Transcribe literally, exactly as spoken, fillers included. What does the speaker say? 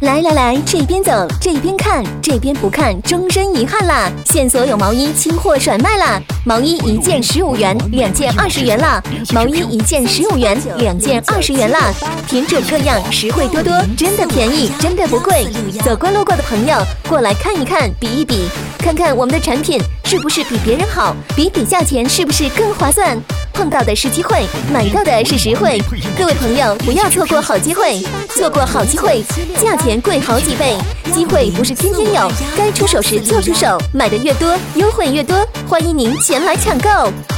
来来来，这边走，这边看，这边不看，终身遗憾啦！现所有毛衣清货甩卖啦！毛衣一件十五元，两件二十元啦！毛衣一件十五元，两件二十元啦！品种各样，实惠多多，真的便宜，真的不贵。走过路过的朋友，过来看一看，比一比，看看我们的产品是不是比别人好，比比价钱是不是更划算。碰到的是机会，买到的是实惠。各位朋友，不要错过好机会，错过好机会，价钱贵好几倍。机会不是天天有，该出手时就出手，买的越多，优惠越多，欢迎您前来抢购。